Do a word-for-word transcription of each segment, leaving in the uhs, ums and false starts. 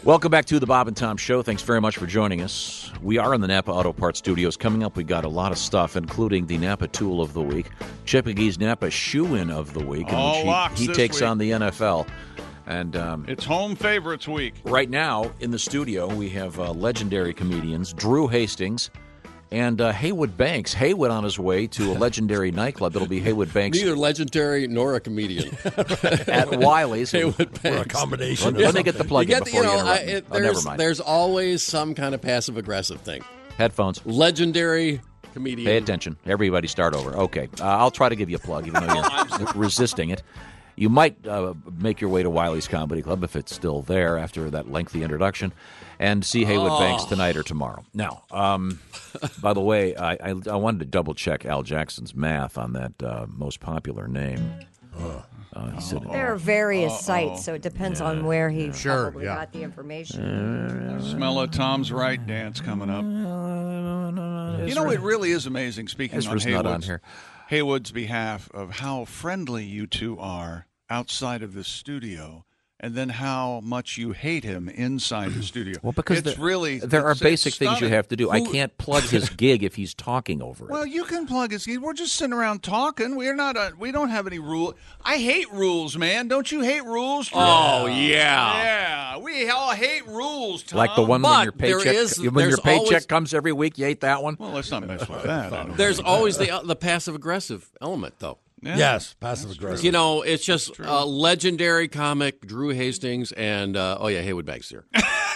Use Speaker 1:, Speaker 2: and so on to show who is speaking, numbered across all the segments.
Speaker 1: Welcome back to the Bob and Tom Show. Thanks very much for joining us. We are in the Napa Auto Parts Studios. Coming up, we got a lot of stuff, including the Napa Tool of the Week, Chip McGee's Napa Shoe-In of the Week, in
Speaker 2: All
Speaker 1: which
Speaker 2: locks
Speaker 1: he, he
Speaker 2: this
Speaker 1: takes
Speaker 2: week.
Speaker 1: on the N F L. And um,
Speaker 2: It's home favorites week.
Speaker 1: right now in the studio, we have uh, legendary comedians Drew Hastings and uh, Haywood Banks. Haywood on his way to a legendary nightclub. It'll be Haywood Banks
Speaker 3: Neither legendary nor a comedian.
Speaker 1: at Wiley's.
Speaker 3: Haywood
Speaker 4: Or a
Speaker 3: Banks.
Speaker 4: combination.
Speaker 1: Let, let me get the plug
Speaker 3: You
Speaker 1: in
Speaker 3: get the,
Speaker 1: before
Speaker 3: you
Speaker 1: you,
Speaker 3: know, I,
Speaker 1: interrupt me.
Speaker 3: it,
Speaker 1: Oh, never
Speaker 3: there's,
Speaker 1: mind.
Speaker 3: there's always some kind of passive aggressive thing.
Speaker 1: Headphones.
Speaker 3: Legendary comedian.
Speaker 1: Pay attention. Everybody start over. Okay. Uh, I'll try to give you a plug, even though you're resisting it. You might uh, make your way to Wiley's Comedy Club if it's still there after that lengthy introduction, and see Haywood
Speaker 3: Oh.
Speaker 1: Banks tonight or tomorrow. Now, um, by the way, I, I, I wanted to double-check Al Jackson's math on that uh, most popular name. Uh, he said,
Speaker 5: There are various sites, so it depends on where he
Speaker 4: Sure,
Speaker 5: probably
Speaker 4: yeah.
Speaker 5: got the information.
Speaker 2: Smell a Tom's Right dance coming up. You know, it really is amazing, speaking on
Speaker 1: Ezra's not on
Speaker 2: Haywood's,
Speaker 1: here.
Speaker 2: Haywood's behalf, of how friendly you two are outside of the studio, and then how much you hate him inside the studio.
Speaker 1: Well, because
Speaker 2: it's
Speaker 1: the-
Speaker 2: really
Speaker 1: there are
Speaker 2: it's-
Speaker 1: basic
Speaker 2: it's
Speaker 1: things you
Speaker 2: stunning.
Speaker 1: have to do. I can't plug his gig if he's talking over it.
Speaker 2: Well, you can plug his. We're just sitting around talking. We're not. A, we don't have any rule. I hate rules, man. Don't you hate rules? Drew?
Speaker 3: Oh, yeah.
Speaker 2: yeah. We all hate rules, Tom.
Speaker 1: Like the one when
Speaker 3: But
Speaker 1: your
Speaker 3: there
Speaker 1: paycheck
Speaker 3: is-
Speaker 1: when
Speaker 3: there's
Speaker 1: your paycheck
Speaker 3: always-
Speaker 1: comes every week, you hate that one.
Speaker 2: Well, let's not mess with that. I don't
Speaker 3: There's
Speaker 2: think.
Speaker 3: always the uh, the passive aggressive element, though.
Speaker 2: Yeah.
Speaker 4: Yes, passive aggressive.
Speaker 3: You know, it's just a legendary comic, Drew Hastings, and uh, oh yeah, Haywood Banks here.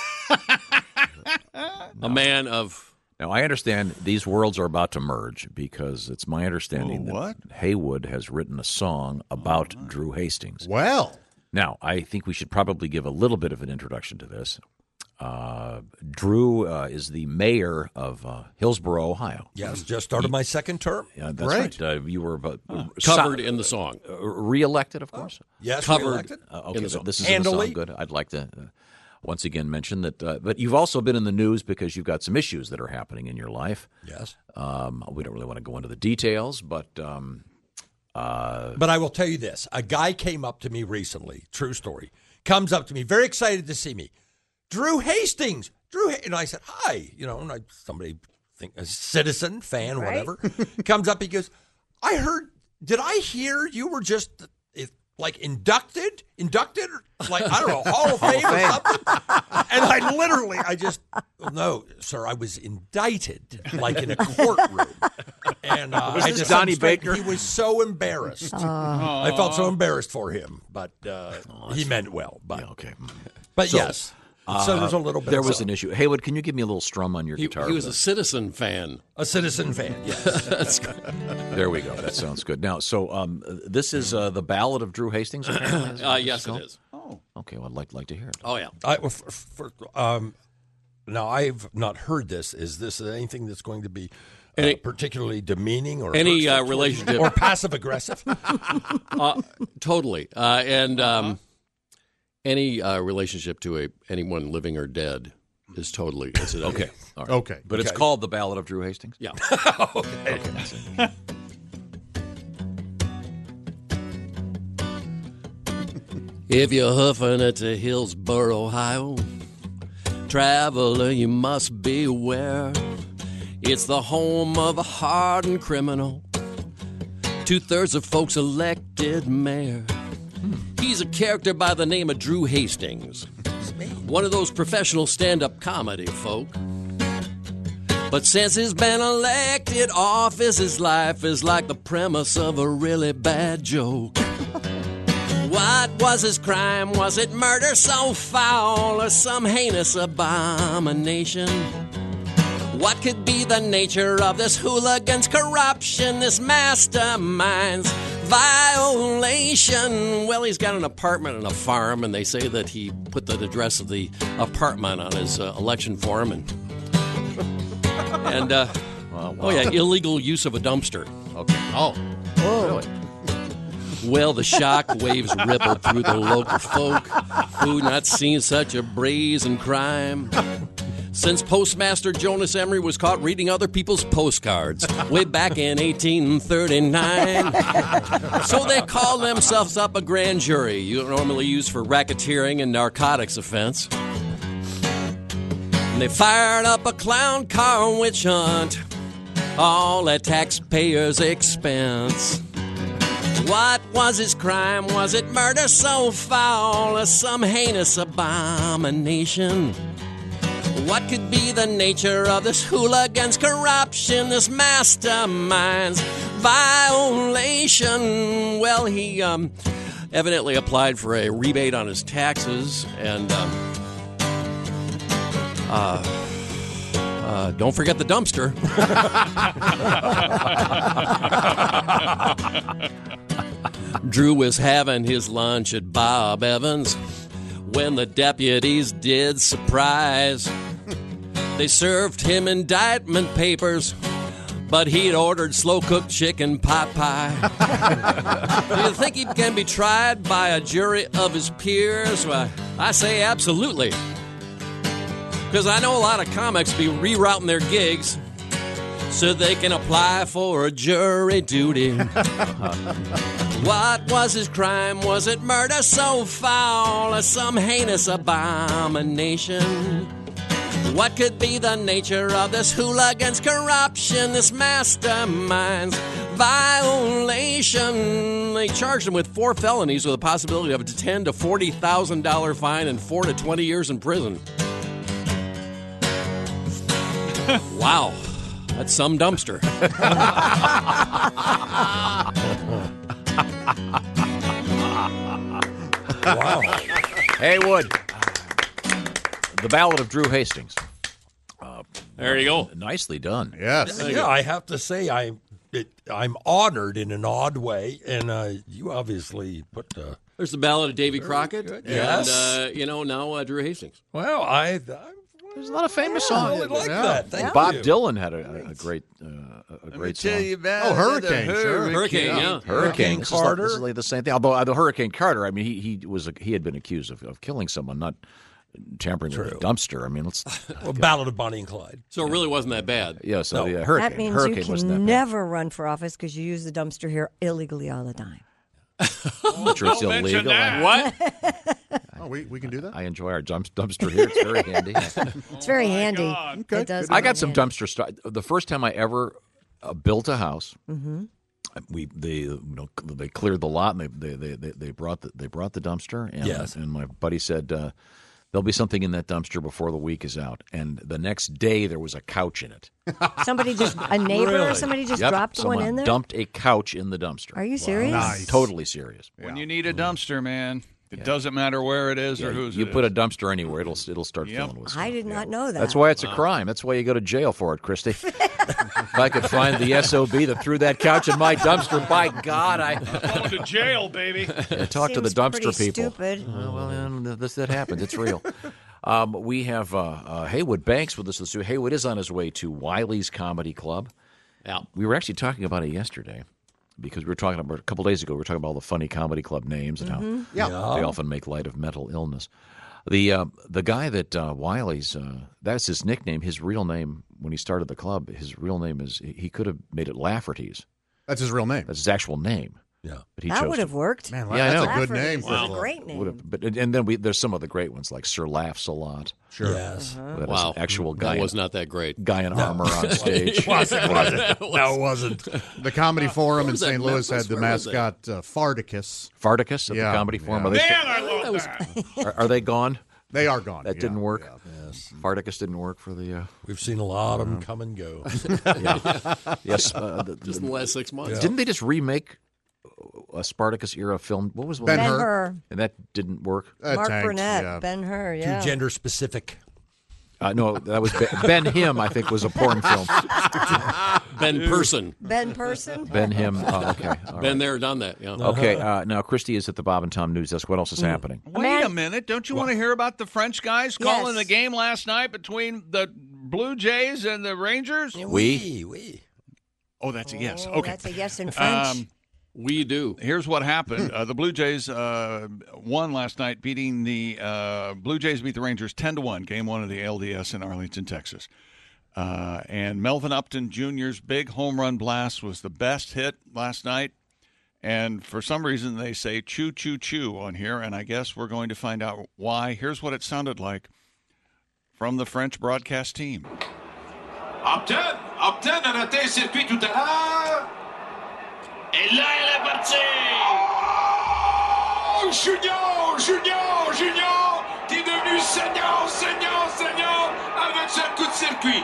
Speaker 3: A man of
Speaker 1: Now, I understand these worlds are about to merge because it's my understanding
Speaker 2: Oh, what?
Speaker 1: that Haywood has written a song about Drew Hastings.
Speaker 4: Well,
Speaker 1: Now, I think we should probably give a little bit of an introduction to this. Uh, Drew uh, is the mayor of uh, Hillsboro, Ohio.
Speaker 4: yes, just started my second term.
Speaker 1: Yeah, that's
Speaker 4: Great.
Speaker 1: right. Uh, you were uh,
Speaker 3: covered
Speaker 1: so-
Speaker 3: in the song.
Speaker 1: uh, re-elected, of course.
Speaker 4: Yes,
Speaker 3: Covered.
Speaker 4: reelected.
Speaker 1: Uh, okay,
Speaker 3: the
Speaker 1: but
Speaker 3: song.
Speaker 1: this is in the
Speaker 4: Handily.
Speaker 1: song. Good. I'd like to uh, once again mention that. Uh, but you've also been in the news because you've got some issues that are happening in your life.
Speaker 4: Yes.
Speaker 1: Um, we don't really want to go into the details, but um, uh,
Speaker 4: But I will tell you this. A guy came up to me recently, true story, comes up to me, very excited to see me. Drew Hastings. Drew, Ha-" and I said, hi. You know, and I, somebody, think a citizen, fan,
Speaker 5: Right.
Speaker 4: whatever, comes up, he goes, I heard, did I hear you were just, eh, like, inducted? Inducted? Like, I don't know, Hall of Fame or something? And I literally, I just, no, sir, I was indicted, like in a courtroom. And uh,
Speaker 1: Was
Speaker 4: I
Speaker 1: this
Speaker 4: just
Speaker 1: Donnie
Speaker 4: straight-
Speaker 1: Baker?
Speaker 4: He was so embarrassed. I felt so embarrassed for him, but uh, he meant well. But,
Speaker 1: yeah, okay.
Speaker 4: but
Speaker 1: So,
Speaker 4: yes, so there's a little bit
Speaker 1: There
Speaker 4: of
Speaker 1: was
Speaker 4: a,
Speaker 1: an issue. Haywood, can you give me a little strum on your
Speaker 3: He,
Speaker 1: guitar?
Speaker 3: he was a Citizen fan.
Speaker 4: a citizen fan. Yes.
Speaker 3: That's good.
Speaker 1: There we go. That sounds good. Now, so um, this is uh, the Ballad of Drew Hastings. apparently, is
Speaker 3: Uh,
Speaker 1: what
Speaker 3: yes,
Speaker 1: it's
Speaker 3: it
Speaker 1: called?
Speaker 3: is.
Speaker 2: Oh,
Speaker 1: Okay, well, I'd like like to hear it.
Speaker 3: Oh yeah.
Speaker 4: I, for, for, um, now, I've not heard this. Is this anything that's going to be uh,
Speaker 3: Any-
Speaker 4: particularly demeaning or
Speaker 3: Any,
Speaker 4: hurtful
Speaker 3: uh,
Speaker 4: towards-
Speaker 3: relationship-
Speaker 4: or passive aggressive?
Speaker 3: Uh, totally. Uh, and um, any uh, relationship to a anyone living or dead is totally incidental.
Speaker 1: Okay, all right.
Speaker 4: Okay,
Speaker 1: but it's
Speaker 4: okay.
Speaker 1: called the Ballad of Drew Hastings.
Speaker 3: Yeah. If you're hoofing it to Hillsboro, Ohio, traveler, you must be aware. It's the home of a hardened criminal. Two-thirds of folks elected mayor. He's a character by the name of Drew Hastings. One of those professional stand-up comedy folk. But since he's been elected office, his life is like the premise of a really bad joke. What was his crime? Was it murder so foul or some heinous abomination? What could be the nature of this hooligan's corruption, this mastermind's violation? Well, he's got an apartment and a farm, and they say that he put the address of the apartment on his uh, election form. And, and uh, oh, yeah, illegal use of a dumpster.
Speaker 1: Okay. Oh, really?
Speaker 3: Well, the shock waves rippled through the local folk who not seen such a brazen crime since Postmaster Jonas Emery was caught reading other people's postcards way back in eighteen thirty-nine. So they called themselves up a grand jury, you normally used for racketeering and narcotics offense. And they fired up a clown car witch hunt, all at taxpayers' expense. What was his crime? Was it murder so foul or some heinous abomination? What could be the nature of this hooligan's corruption, this mastermind's violation? Well, he um, evidently applied for a rebate on his taxes, and um, uh, uh, don't forget the dumpster. Drew was having his lunch at Bob Evans when the deputies did surprise. They served him indictment papers, but he'd ordered slow-cooked chicken pot pie. Do you think he can be tried by a jury of his peers? Well, I say absolutely. Because I know a lot of comics be rerouting their gigs so they can apply for a jury duty. What was his crime? Was it murder so foul or some heinous abomination? What could be the nature of this hooligan's corruption, this mastermind's violation? They charged him with four felonies with a possibility of a ten to forty thousand dollar fine and four to twenty years in prison. Wow, that's some dumpster.
Speaker 4: Wow.
Speaker 1: Haywood. The Ballad of Drew Hastings. Uh,
Speaker 3: there you go.
Speaker 1: Nicely done.
Speaker 6: Yes.
Speaker 4: Yeah, I have to say I, it, I'm honored in an odd way, and uh, you obviously put. Uh,
Speaker 3: There's the Ballad of Davy Crockett,
Speaker 4: good.
Speaker 3: and
Speaker 4: Yes.
Speaker 3: uh, you know now uh, Drew Hastings.
Speaker 4: well, I, I
Speaker 1: There's a lot of famous
Speaker 4: I
Speaker 1: songs.
Speaker 4: really like
Speaker 6: Yeah.
Speaker 4: that. Thank
Speaker 1: Bob
Speaker 4: you.
Speaker 1: Dylan had a, a, a great, uh, a great song.
Speaker 2: about
Speaker 6: Oh, Hurricane, sure.
Speaker 3: Hurricane, yeah.
Speaker 1: Hurricane This is like-
Speaker 4: Carter.
Speaker 1: This is like the same thing. Although uh, the Hurricane Carter, I mean, he he was a, he had been accused of, of killing someone, not tampering with a dumpster. I mean, let's.
Speaker 4: Well, Ballad of Bonnie and Clyde.
Speaker 3: So it really wasn't that bad.
Speaker 1: Yeah, so
Speaker 4: No.
Speaker 1: yeah, Hurricane.
Speaker 5: That means
Speaker 1: Hurricane
Speaker 5: you
Speaker 1: wasn't that
Speaker 5: can
Speaker 1: bad.
Speaker 5: never run for office because you use the dumpster here illegally all the time.
Speaker 1: Which is illegal. I,
Speaker 3: What?
Speaker 6: Oh, we, we can do that?
Speaker 1: I enjoy our dump, dumpster here. It's very handy.
Speaker 5: It's very handy.
Speaker 6: Okay.
Speaker 5: It does.
Speaker 1: I
Speaker 5: come
Speaker 1: got some
Speaker 5: in.
Speaker 1: dumpster stuff. The first time I ever uh, built a house, we they you know they cleared the lot and they they they, they, they brought the they brought the dumpster and
Speaker 4: Yes.
Speaker 1: and my buddy said uh, there'll be something in that dumpster before the week is out. And the next day there was a couch in it.
Speaker 5: Somebody just a neighbor or
Speaker 4: Really?
Speaker 5: somebody just
Speaker 1: Yep,
Speaker 5: dropped
Speaker 1: someone
Speaker 5: one in there.
Speaker 1: dumped a couch in the dumpster.
Speaker 5: Are you serious?
Speaker 6: Nice.
Speaker 1: Totally serious.
Speaker 2: When you need a dumpster, man, it doesn't matter where it is or
Speaker 1: Yeah,
Speaker 2: whose
Speaker 1: you
Speaker 2: it
Speaker 1: put
Speaker 2: is.
Speaker 1: a dumpster anywhere, it'll it'll start
Speaker 2: Yep.
Speaker 1: filling with stuff.
Speaker 5: I did not know that.
Speaker 1: That's why it's a crime. That's why you go to jail for it, Christy. If I could find the S O B that threw that couch in my dumpster, by God, I
Speaker 2: Going to jail, baby.
Speaker 1: yeah, talk to the
Speaker 5: Seems
Speaker 1: dumpster
Speaker 5: pretty
Speaker 1: people.
Speaker 5: Stupid.
Speaker 1: Uh, well, um, this that happens. It's real. Um, we have uh, uh, Haywood Banks with us. Haywood is on his way to Wiley's Comedy Club.
Speaker 3: Yeah.
Speaker 1: We were actually talking about it yesterday because we were talking about a couple days ago. We were talking about all the funny comedy club names and how
Speaker 6: Yeah.
Speaker 1: they often make light of mental illness. The uh, the guy that uh, Wiley's uh, that's his nickname. His real name when he started the club, his real name is he could have made it Lafferty's.
Speaker 6: That's his real name.
Speaker 1: That's his actual name.
Speaker 4: Yeah.
Speaker 1: But he
Speaker 5: That
Speaker 1: chose
Speaker 5: would
Speaker 1: to-
Speaker 5: have worked.
Speaker 6: Man,
Speaker 1: Yeah, I
Speaker 6: that's
Speaker 1: know.
Speaker 6: a good
Speaker 5: Lafferty's
Speaker 6: name
Speaker 5: is
Speaker 6: for
Speaker 5: a
Speaker 6: a
Speaker 5: great name.
Speaker 1: would have, but and then we there's some of the great ones like Sir Laughs a Lot.
Speaker 6: Sure.
Speaker 4: Yes.
Speaker 1: That is
Speaker 3: Wow.
Speaker 1: an actual guy.
Speaker 3: That was not that great.
Speaker 1: guy in armor on stage.
Speaker 4: It wasn't. It wasn't. No, it wasn't.
Speaker 6: The Comedy Forum in
Speaker 3: was that,
Speaker 6: Saint Louis
Speaker 3: Memphis?
Speaker 6: had the
Speaker 3: Where was that?
Speaker 6: mascot uh, Farticus.
Speaker 1: Farticus at
Speaker 6: Yeah,
Speaker 1: the Comedy Forum.
Speaker 6: yeah.
Speaker 1: Are, they
Speaker 2: Man,
Speaker 1: still-
Speaker 2: I love that.
Speaker 1: are, are they gone?
Speaker 6: They are gone.
Speaker 1: That
Speaker 6: yeah,
Speaker 1: didn't work.
Speaker 6: yeah.
Speaker 4: Yes.
Speaker 1: Farticus didn't work for the. Uh,
Speaker 4: We've seen a lot of them come and go.
Speaker 1: yes. Uh, the,
Speaker 3: Just in the last six months.
Speaker 1: Didn't they just remake a Spartacus era film? What was the
Speaker 6: Ben
Speaker 1: one?
Speaker 5: Ben
Speaker 6: Hur.
Speaker 5: Hur.
Speaker 1: And that didn't work.
Speaker 6: Uh,
Speaker 5: Mark
Speaker 6: tanked,
Speaker 5: Burnett.
Speaker 6: yeah.
Speaker 5: Ben Hur.
Speaker 4: Too
Speaker 5: Yeah.
Speaker 4: gender specific.
Speaker 1: Uh, no, that was Ben, Ben Him. I think was a porn film.
Speaker 3: Ben Person.
Speaker 5: Ben Person.
Speaker 1: Ben Him. Oh, okay. All right.
Speaker 3: Been there, done that. Yeah.
Speaker 1: Okay. Uh, now Christy is at the Bob and Tom News Desk. What else is happening?
Speaker 2: Wait
Speaker 5: Man-
Speaker 2: a minute. Don't you want to hear about the French guys calling
Speaker 5: Yes.
Speaker 2: the game last night between the Blue Jays and the Rangers?
Speaker 1: We?
Speaker 4: we.
Speaker 2: Oh, that's a yes.
Speaker 5: Oh,
Speaker 2: Okay.
Speaker 5: That's a yes in French.
Speaker 2: Um,
Speaker 3: We do.
Speaker 2: Here's what happened. Uh, the Blue Jays uh, won last night, beating the uh, Blue Jays beat the Rangers ten to one, game one of the L D S in Arlington, Texas. Uh, and Melvin Upton Junior's big home run blast was the best hit last night. And for some reason, they say choo, choo, choo on here, and I guess we're going to find out why. Here's what it sounded like from the French broadcast team.
Speaker 7: Upton, Upton a raté le circuit tout à l'heure. Et là, elle est partie. Oh, Junior, Junior, Junior, t'es devenu seigneur, seigneur, seigneur avec ce coup de circuit.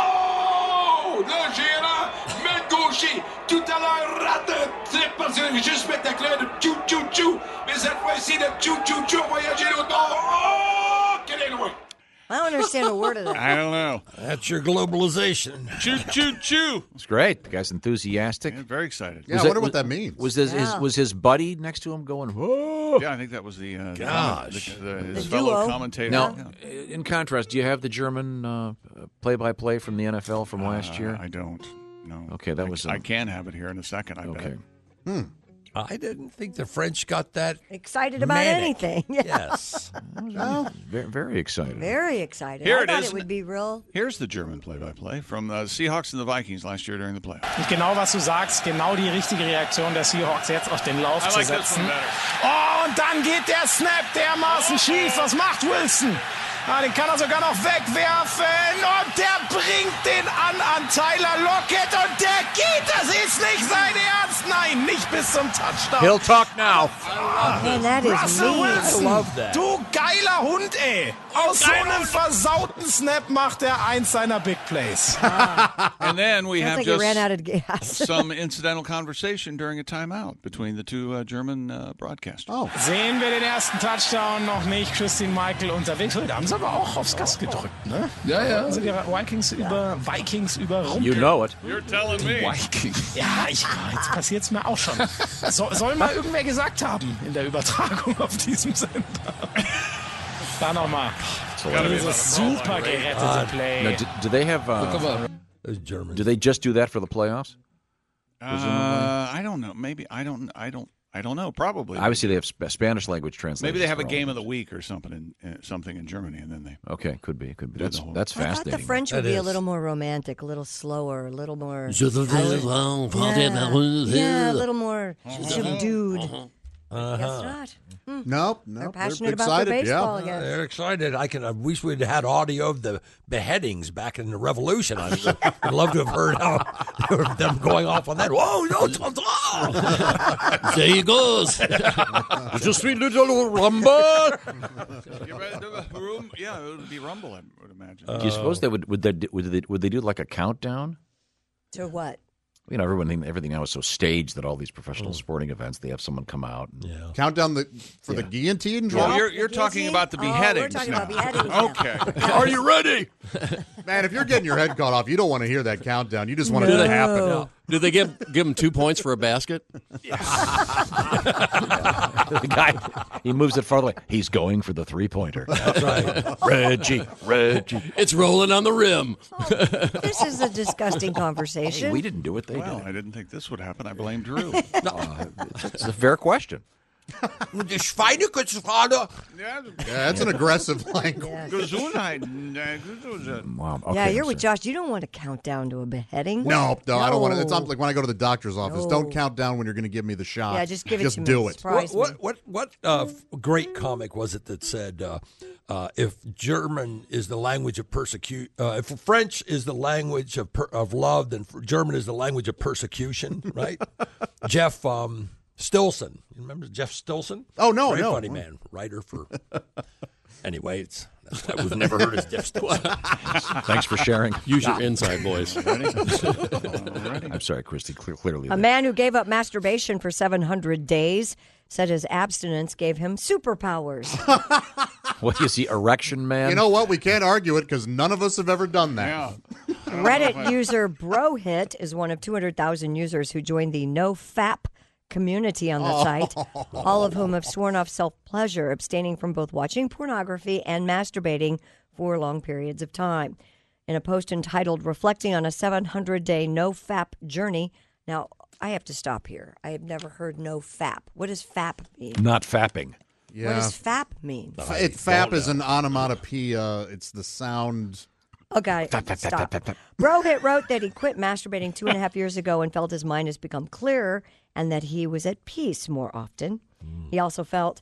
Speaker 7: Oh, le gérant, main gaucher, tout à l'heure rate un trip parce que juste spectaculaire de tchou tchou tchou. Mais cette fois-ci, le tchou tchou tchou a voyagé au nord. Oh, qu'elle est loin.
Speaker 5: I don't understand a word of that.
Speaker 2: I don't know.
Speaker 4: That's your globalization.
Speaker 2: Choo choo choo.
Speaker 1: It's great. The guy's enthusiastic.
Speaker 2: Yeah, very excited.
Speaker 6: Yeah,
Speaker 1: Was
Speaker 6: I wonder
Speaker 1: it-
Speaker 6: what that means.
Speaker 1: Was his, his
Speaker 5: Yeah.
Speaker 1: was his buddy next to him going? Whoa!
Speaker 2: Yeah, I think that was the uh,
Speaker 4: Gosh.
Speaker 2: the, the, his
Speaker 5: The
Speaker 2: fellow
Speaker 5: duo.
Speaker 2: commentator.
Speaker 1: Now,
Speaker 2: Yeah.
Speaker 1: in contrast, do you have the German uh, play-by-play from the N F L from last
Speaker 2: Uh,
Speaker 1: year?
Speaker 2: I don't. No.
Speaker 1: Okay, that
Speaker 2: I-
Speaker 1: was,
Speaker 2: I
Speaker 1: um,
Speaker 2: can have it here in a second. I
Speaker 1: Okay.
Speaker 2: bet.
Speaker 4: I didn't think the French got that
Speaker 5: Excited about
Speaker 4: manic.
Speaker 5: anything. Yeah.
Speaker 4: Yes.
Speaker 1: Very, very excited.
Speaker 5: Very excited.
Speaker 2: Here
Speaker 5: I
Speaker 2: it
Speaker 5: thought
Speaker 2: is.
Speaker 5: it would be real.
Speaker 2: Here's the German play-by-play from the Seahawks and the Vikings last year during the playoffs.
Speaker 8: Und genau was du sagst, genau die richtige Reaktion der Seahawks, jetzt auf den Lauf zu setzen. Oh, und dann geht der Snap dermaßen schief. Was macht Wilson? Ah, den kann er sogar noch wegwerfen. Und der bringt den an an Tyler Lockett. Und der geht. Das ist nicht sein Ernst. Nein, nicht bis zum Touchdown.
Speaker 1: He'll talk now.
Speaker 5: Man, that is
Speaker 8: Russell
Speaker 5: mean.
Speaker 8: Wilson,
Speaker 4: I love that.
Speaker 8: du geiler Hund, ey. Aus so einem versauten Snap macht er eins seiner Big Plays.
Speaker 2: And then we
Speaker 5: Sounds
Speaker 2: have
Speaker 5: like he ran
Speaker 2: just
Speaker 5: out of gas.
Speaker 2: some incidental conversation during a timeout between the two uh, German uh, broadcasters.
Speaker 6: Oh,
Speaker 8: Sehen wir den ersten Touchdown noch nicht. Christine Michael unterwegs. Da haben sie aber auch aufs Gas gedrückt, ne?
Speaker 9: Ja, ja.
Speaker 8: Also die Vikings über Vikings überrumpelt.
Speaker 1: You know it.
Speaker 2: You're telling me.
Speaker 8: Ja, ich, jetzt passiert's mir auch schon. So, soll mal irgendwer gesagt haben in der Übertragung auf diesem Sender. Da nochmal. Dieses super gerettete Play.
Speaker 1: Now, do, do they have? Uh,
Speaker 9: Guck mal.
Speaker 4: Those Germans.
Speaker 1: do they just do that for the playoffs?
Speaker 2: Uh, I don't know. Maybe I don't. I don't. I don't know. Probably.
Speaker 1: Obviously, they have sp- Spanish language translation.
Speaker 2: Maybe they have a game of the week or something in uh, something in Germany, and then they.
Speaker 1: Okay, could be, could be.
Speaker 2: Do
Speaker 1: That's
Speaker 2: the whole-
Speaker 1: that's
Speaker 5: I thought
Speaker 1: fascinating.
Speaker 5: the French would
Speaker 4: That
Speaker 5: be a
Speaker 4: is.
Speaker 5: little more romantic, a little slower, a little more.
Speaker 3: Je te dis, oh,
Speaker 5: Yeah, yeah, a little more subdued.
Speaker 4: Uh-huh.
Speaker 5: Guess not.
Speaker 6: nope,
Speaker 5: They're
Speaker 6: nope.
Speaker 5: passionate about
Speaker 6: excited.
Speaker 5: their baseball
Speaker 6: Yeah.
Speaker 5: again.
Speaker 4: They're excited. I can. I wish we'd had audio of the beheadings back in the Revolution. I would I'd love to have heard how they were, them going off on that. Whoa, no, ta- ta.
Speaker 3: there he goes.
Speaker 1: Just sweet little rumble.
Speaker 2: Yeah, it would be Rumble. I would imagine.
Speaker 1: Do you suppose they would would they do- would they would they do like a countdown?
Speaker 5: To what?
Speaker 1: You know, everyone everything now is so staged that all these professional sporting events they have someone come out. And,
Speaker 4: Yeah.
Speaker 6: Countdown the for the guillotine drop.
Speaker 2: Well, you're you're talking about the
Speaker 5: Oh, we're
Speaker 2: beheadings
Speaker 5: talking
Speaker 2: now.
Speaker 5: about beheadings now.
Speaker 2: Okay.
Speaker 6: Are you ready? Man, if you're getting your head cut off, you don't want to hear that countdown. You just want it to happen.
Speaker 3: Do they give give him two points for a basket?
Speaker 1: the guy he moves it farther away. He's going for the three pointer.
Speaker 4: That's right.
Speaker 1: Reggie, Reggie.
Speaker 3: It's rolling on the rim.
Speaker 5: This is a disgusting conversation.
Speaker 1: We didn't do it. They
Speaker 2: Well,
Speaker 1: did.
Speaker 2: I didn't think this would happen. I blame Drew.
Speaker 1: It's a fair question.
Speaker 4: Die Schweinekötzfrage.
Speaker 2: Yeah.
Speaker 6: Yeah, that's an aggressive language.
Speaker 5: Yeah.
Speaker 2: Gesundheit. Gesundheit.
Speaker 1: Wow. Okay,
Speaker 5: yeah, you're with
Speaker 1: so-
Speaker 5: Josh. You don't want to count down to a beheading.
Speaker 6: No, no, I don't want to. It's
Speaker 5: No.
Speaker 6: not like when I go to the doctor's office.
Speaker 5: No.
Speaker 6: Don't count down when you're going to give me the shot.
Speaker 5: Yeah, just give it
Speaker 6: just
Speaker 5: to me.
Speaker 6: do it.
Speaker 5: Surprise
Speaker 4: What
Speaker 5: me.
Speaker 4: what what, what uh, f- great comic was it that said uh, uh, if German is the language of persecute, uh, if French is the language of per- of love, then f- German is the language of persecution, right? Jeff um, Stilson, you remember Jeff Stilson?
Speaker 6: Oh, no,
Speaker 4: Very
Speaker 6: no.
Speaker 4: funny man, writer for. Anyway, it's that's why we've never heard his Jeff Stilson.
Speaker 1: Thanks for sharing.
Speaker 3: Use your inside voice.
Speaker 1: I'm sorry, Christy. Cle- clearly,
Speaker 5: A man who gave up masturbation for seven hundred days said his abstinence gave him superpowers.
Speaker 1: what is he? Erection man?
Speaker 6: You know what? We can't argue it because none of us have ever done that.
Speaker 2: Yeah.
Speaker 5: Reddit user Brohit is one of two hundred thousand users who joined the NoFap community on the site, all of whom have sworn off self-pleasure, abstaining from both watching pornography and masturbating for long periods of time. In a post entitled Reflecting on a seven hundred day NoFap Journey. Now, I have to stop here. I have never heard NoFap. What does FAP mean?
Speaker 1: Not fapping.
Speaker 6: Yeah.
Speaker 5: What does FAP mean?
Speaker 6: F- it, fap is an onomatopoeia. It's the sound.
Speaker 5: Oh, got it. Stop. Brohit wrote that he quit masturbating two and a half years ago and felt his mind has become clearer and that he was at peace more often. He also felt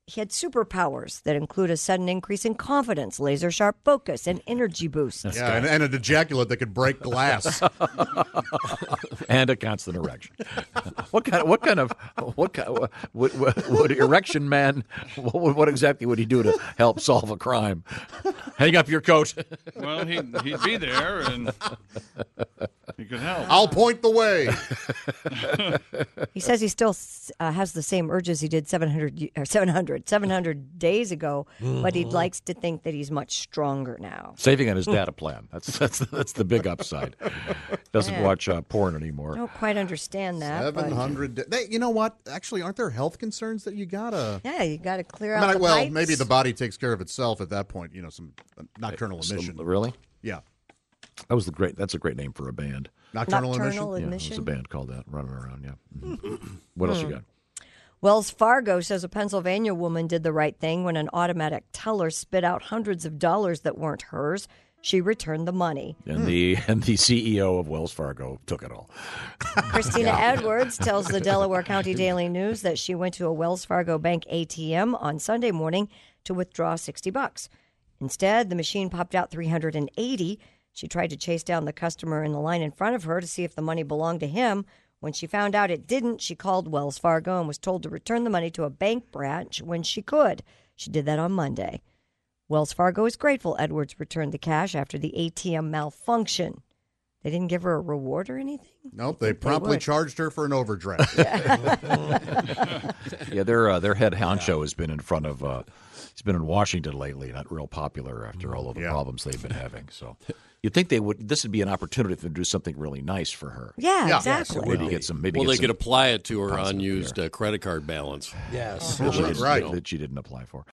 Speaker 5: he had superpowers that include a sudden increase in confidence, laser sharp focus, and energy boost.
Speaker 6: Yeah, and, and an ejaculate that could break glass.
Speaker 1: And a constant erection. What kind of what kind of what kind of, would, would, would erection man? What, what exactly would he do to help solve a crime? Hang up your coat.
Speaker 2: Well, he'd, he'd be there and he could help.
Speaker 6: I'll point the way.
Speaker 5: He says he still uh, has the same urges he did seven hundred, or seven hundred, seven hundred days ago, but he likes to think that he's much stronger now.
Speaker 1: Saving on his data plan. That's that's that's the big upside. Doesn't
Speaker 5: Man.
Speaker 1: watch uh, porn anymore.
Speaker 5: I don't quite understand that. but-
Speaker 6: seven hundred. They, you know what? Actually, aren't there health concerns that you gotta?
Speaker 5: Yeah, you got to clear
Speaker 6: I
Speaker 5: out
Speaker 6: mean,
Speaker 5: the
Speaker 6: well,
Speaker 5: pipes.
Speaker 6: maybe the body takes care of itself at that point. You know, some uh, nocturnal
Speaker 1: So-
Speaker 6: emission.
Speaker 1: Really?
Speaker 6: Yeah,
Speaker 1: That was the great. That's a great name for a band.
Speaker 6: nocturnal,
Speaker 5: Nocturnal
Speaker 6: emission.
Speaker 1: Yeah, it was a
Speaker 5: admission.
Speaker 1: band called that, running around. Yeah. Mhm. What else you got?
Speaker 5: Wells Fargo says a Pennsylvania woman did the right thing when an automatic teller spit out hundreds of dollars that weren't hers. She returned the money.
Speaker 1: And the and the C E O of Wells Fargo took it all.
Speaker 5: Christina Edwards tells the Delaware County Daily News that she went to a Wells Fargo bank A T M on Sunday morning to withdraw sixty bucks. Instead, the machine popped out three hundred eighty. She tried to chase down the customer in the line in front of her to see if the money belonged to him. When she found out it didn't, she called Wells Fargo and was told to return the money to a bank branch when she could. She did that on Monday. Wells Fargo is grateful Edwards returned the cash after the A T M malfunction. They didn't give her a reward or anything?
Speaker 6: Nope, they
Speaker 5: think they
Speaker 6: promply
Speaker 5: would.
Speaker 6: charged her for an overdraft.
Speaker 1: Yeah, their uh, their head honcho has been in front of. Uh, he's been in Washington lately. Not real popular after all of the
Speaker 6: Yeah.
Speaker 1: problems they've been having. So, you'd think they would. This would be an opportunity for them to do something really nice for her.
Speaker 5: Yeah,
Speaker 6: Yeah.
Speaker 5: exactly.
Speaker 1: Maybe get some. Maybe
Speaker 3: Well,
Speaker 1: get
Speaker 3: they
Speaker 1: some
Speaker 3: could apply it to her
Speaker 1: positive
Speaker 3: unused
Speaker 1: there.
Speaker 3: uh, credit card balance.
Speaker 4: Yes.
Speaker 1: that she didn't-
Speaker 6: Right.
Speaker 1: that she didn't apply for.